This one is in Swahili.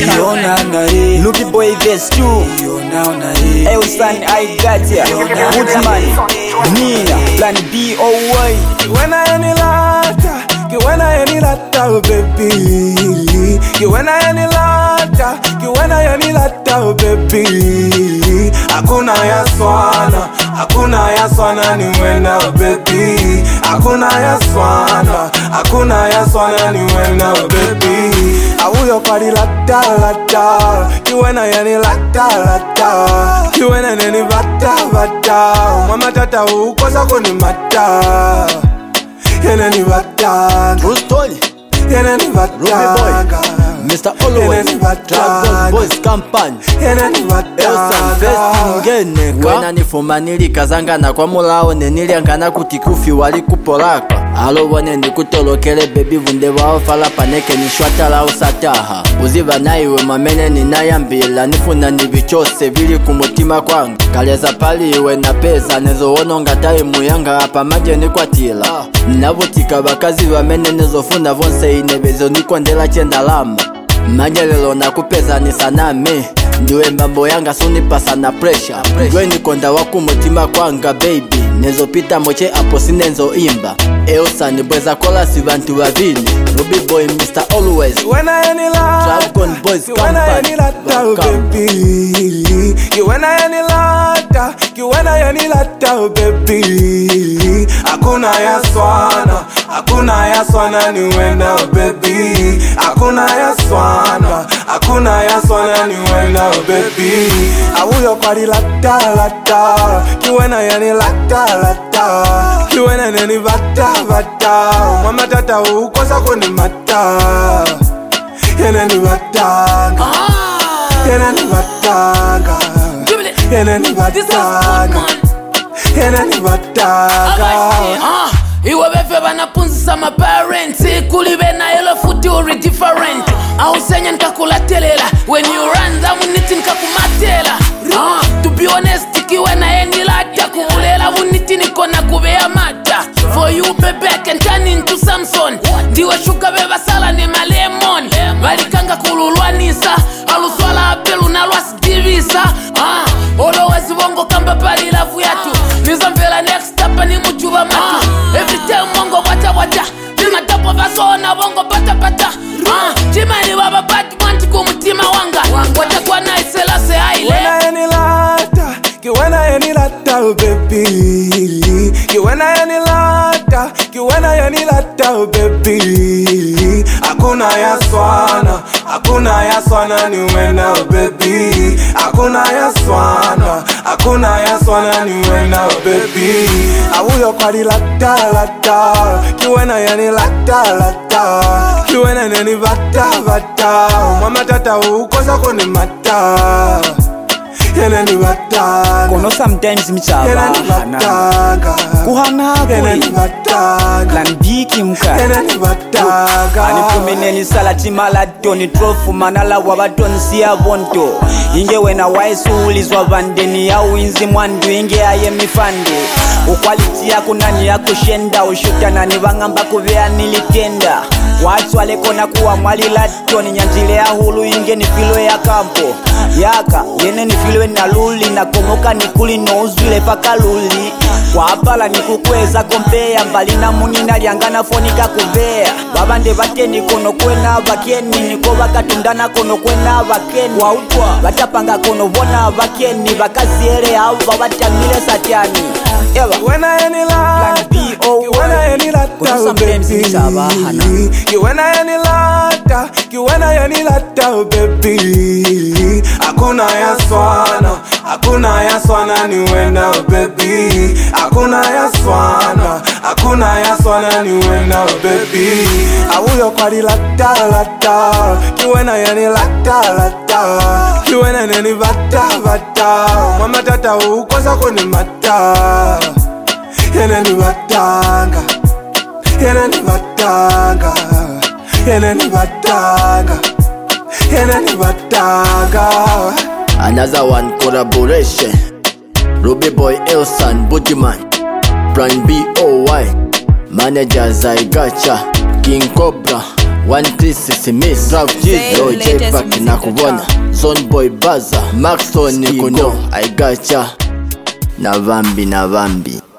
Lucky boy verse 2. Hey son, I got ya. Woodman, Nina, Plan B, oh why? Kiwena yani lata, kiwena yani lata, oh baby. Kiwena yani lata, kiwena yani lata, oh baby. Hakuna ya swana ni wena, oh baby. Hakuna ya swana ni wena, oh baby. Awuyo pari lata lata, kiwena yani lata lata, kiwena yani bata. Mama tata ukosa kuni mata. Yene ni batanga, True story. yene ni batanga, Mr. Always, Dragon Boys Company. yene ni batanga. Wena nifumanilika zangana kwa mulao neniliangana kutikufi wali kupolaka. Alo wane nikutolokele baby vunde wao fala paneke nishwatala usataha. Uziva naiwe mamene ninayambila nifuna nivichose vili kumutima kwangu. Kaleza pali iwe na pesa nezo ononga taimu yanga hapa maje nikwatila. Navutika bakazi wamene nezofuna vonse inebezo nikwandela chendalama. Majelelo na kupeza ni saname. Ndiwe mambo yanga sunipasa na pressure. Ndwe nikonda waku mutima kwanga baby. Nezo pita moche apo sinenzo imba. Elsa ni bweza kola si bantu wavini. Ruby boy Mr. Always. Kiwena yani lata, Dragon Boys kiwena yani lata, oh baby. Kiwena yani lata, kiwena yani lata, oh baby. Hakuna ya swana ni wena, oh baby. Hakuna ya swana ni wena, oh baby. Awuyo pari lata lata, kiwena yani lata lata, kiwena yani bata. Mama tata ukosa kuni mata. Yene ni batanga, yene ni batanga, yene ni batanga, yene ni batanga. Iwe befe banapunzisa ma parents kuli bena yellow future different. Ausenya nikakulatelela when you run that muniti nikakumatela. To be honest kiwena yeni lata kumulela muniti nikona kubea mata. For you baby I can turn into Samson. Ndiwe shuka beba sala ni malemon. Balikanga kululwanisa aluswala apelu na lwasi divisa. Always bongo kamba pali lafu yatu. Nizambela next tapa ni mujuba matu. Every time mongo wata Nima tapo vaso na bongo pata Chimani baba bati wanti kumutima wanga Wata kwa na isela se haile Kiwena yani lata, kiwena yani lata, oh baby. Kiwena yani lata, kiwena yani lata, oh baby. Hakuna ya swana ni wena, oh baby. Hakuna ya swana ni wena, oh baby. Awuyo pari lata lata, kiwena yani lata lata, kiwena yani bata. Mama tata ukosa kuni mata. Yene ni batanga, Kono sometimes michaba yene ni batanga, Kuhana yene ni kuli batanga, Plan B kimka yene ni batanga. Anifumeneli salati malatoni trofu manala wabatoni siya bonto. Inge wena waisu ulizwa bandeni ya uinzi mwandu inge aye mifande. Ukwaliti ya kunani ya kushenda ushuta na nivangamba kuvea nilitenda. Watu walekona kuwa mwali latoni nyanjile ya hulu inge ni filo ya kampo. Yaka yene ni filo na luli na komoka nikuli no uzwile paka luli. Kwa apala ni kukweza kompea mbali na munina liangana fonika kuvea. Babande bateni kono kwena bakeni niko bakatundana kono kwena bakeni. Wautwa batapanga kono bona bakeni bakaziere au babatamile satyani. Kiwena yani lata, kiwena yani lata, oh baby. Kiwena yani lata, kiwena yani lata, oh baby. Hakuna ya swana ni wena, oh baby. Hakuna ya swana ni wena, oh baby. Awuyo pari lata lata, kiwena yani lata lata, kiwena yani bata. Mama tata ukosa kuni mata. Yene ni batanga, yene ni batanga, yene ni batanga, yene ni batanga. Another one collaboration. Ruby boy Elsan Budiman, Plan B, oh why? Manager Zaigacha, King Cobra, One Piece Smith Trav Jizo J-Pack na kubona Zone Boy Baza Maxton Nikuno I gotcha na vambi